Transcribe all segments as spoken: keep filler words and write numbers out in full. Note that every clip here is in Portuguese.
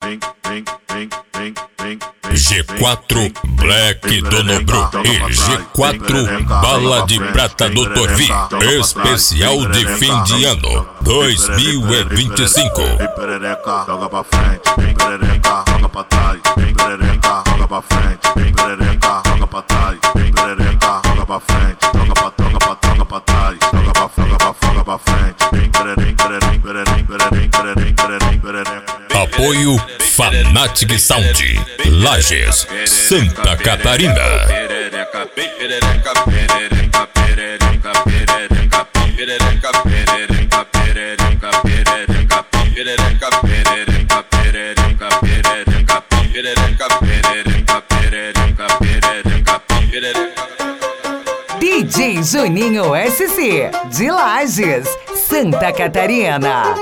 G quatro Black do Nobru e G quatro Bala de Prata do Torvi, especial de fim de ano dois mil e vinte e cinco. Vem perereca, joga pra frente, vem perereca, joga pra trás, vem perereca, joga pra frente, vem perereca, joga pra trás, vem perereca, joga pra frente, joga pra joga pra joga pra trás, joga pra joga pra joga pra frente, vem perereca, perereca, perereca, perereca, perereca, perereca. Apoio Fanatic Sound, Lages, Santa Catarina. Perereca, perereca, perereca, perereca, perereca, perereca, perereca, perereca, perereca, perereca, perereca, perereca, perereca, perereca, perereca, perereca, perereca, perereca. D J Juninho S C, de Lages, Santa Catarina.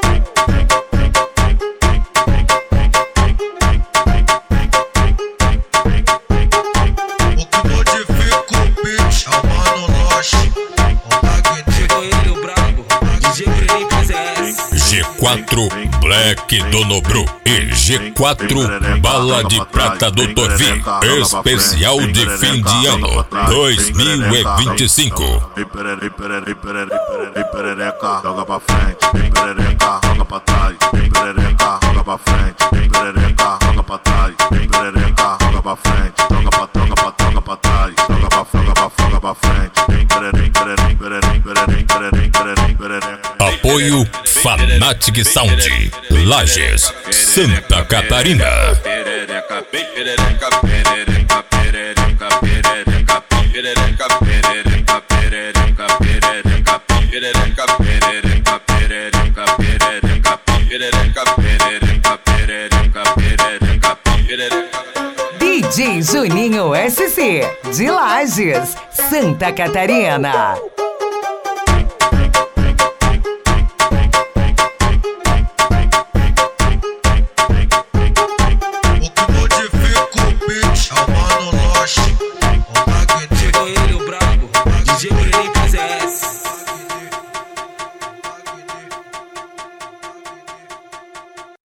G quatro Black do Nobru e G quatro Bala de Prata do Torvi, especial de fim de ano dois mil e vinte e cinco. Vem perereca, joga pra frente, vem perereca, joga pra trás, vem perereca, joga pra frente, vem perereca, joga pra trás, vem perereca, joga pra frente, joga pra joga pra joga pra trás, joga pra joga pra joga pra frente, vem perereca, perereca, perereca, perereca, perereca. Apoio Fanatic Sound, Lages, Santa Catarina. Perereca, perereca, perereca, perereca, perereca, perereca, perereca, perereca, perereca, perereca, perereca, perereca, perereca, perereca, perereca, perereca, perereca. D J Juninho S C, de Lages, Santa Catarina.